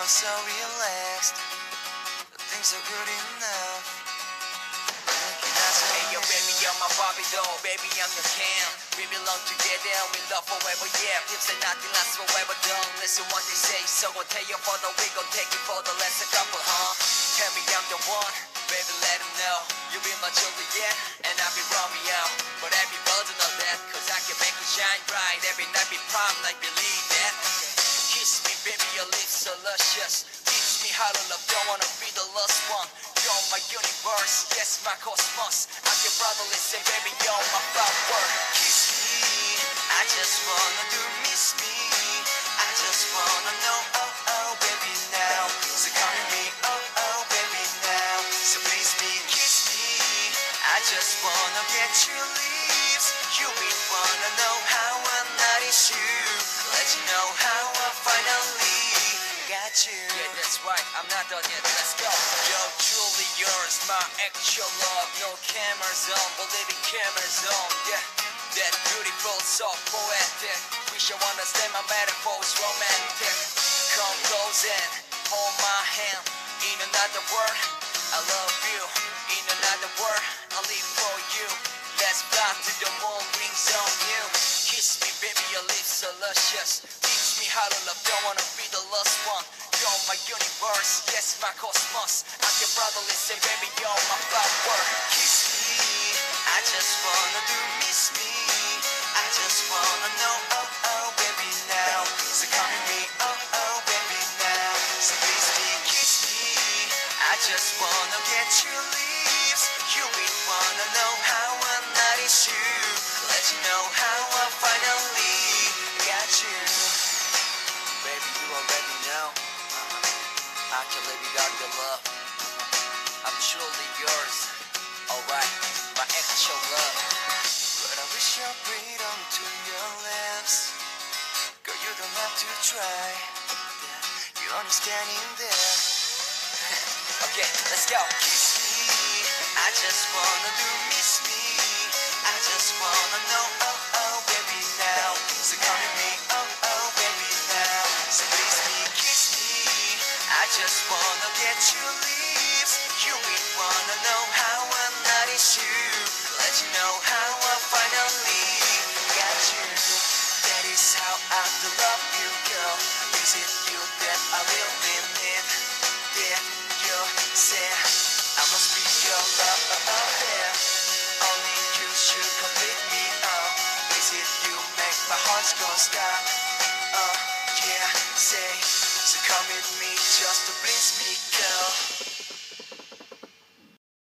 never so relaxed. Things are good enough. Hey yo baby, you're my Barbie doll. Baby, I'm your Ken. We belong together and we love forever, yeah. People say nothing lasts forever, don't listen what they say. So go take your photo, we gon' take it for the last couple, huh? Tell me I'm the one, baby, let him know. You be my Juliet and I'll be Romeo. But every burden of that, cause I can make you shine bright. Every night be prom night, believe that. Kiss me, baby, your lips so luscious. Teach me how to love, don't wanna be the last one. You're my universe, yes, my cosmos. I'm your brother, listen, baby, you're my flower. Kiss me, I just wanna do miss me. I just wanna know, oh, oh, baby, now. So come with me, oh, oh, baby, now. So please me, kiss me. I just wanna get your lips. You will wanna know how I'm not you. Let you know how I finally got you. Yeah, that's right, I'm not done yet, let's go. Yo, truly yours, my actual love. No cameras on, believe in cameras on, yeah. That beautiful, so poetic. Wish you understand my metaphors, romantic. Come close and hold my hand. In another word, I love you. In another word, I live for you. Let's fly to the moon, wings on you. Kiss me, baby, your lips so luscious. Teach me how to love, don't wanna be the last one. You're my universe, yes, my cosmos. I'm your brother, listen, baby, you're my flower. Kiss me, I just wanna do miss me. I just wanna know, oh, oh, baby, now. So come with me, oh, oh, baby, now. So please me, kiss me. I just wanna get your lips. You will wanna know how I'm not you. Let you know how I finally got you. Baby, you already know. Actually, we got your love. I'm truly yours. Alright, my actual love. But I wish you'd breathe onto your lips. Girl, you don't have to try. You understand in there. Okay, let's go. Kiss me, I just wanna do miss me. I just wanna know, oh, oh, baby, now. So come with me, oh, oh, baby, now. So please me, kiss me. I just wanna get your lips. You will wanna know how I'm not you. Let you know how I finally got you. That is how I love you, girl. Is it you that I really need? Did you say I must be your lover? Oh, yeah. Only you should complete me. Oh, is it you make my heart go stop? Oh, yeah. Say, so come with me just to please me, girl.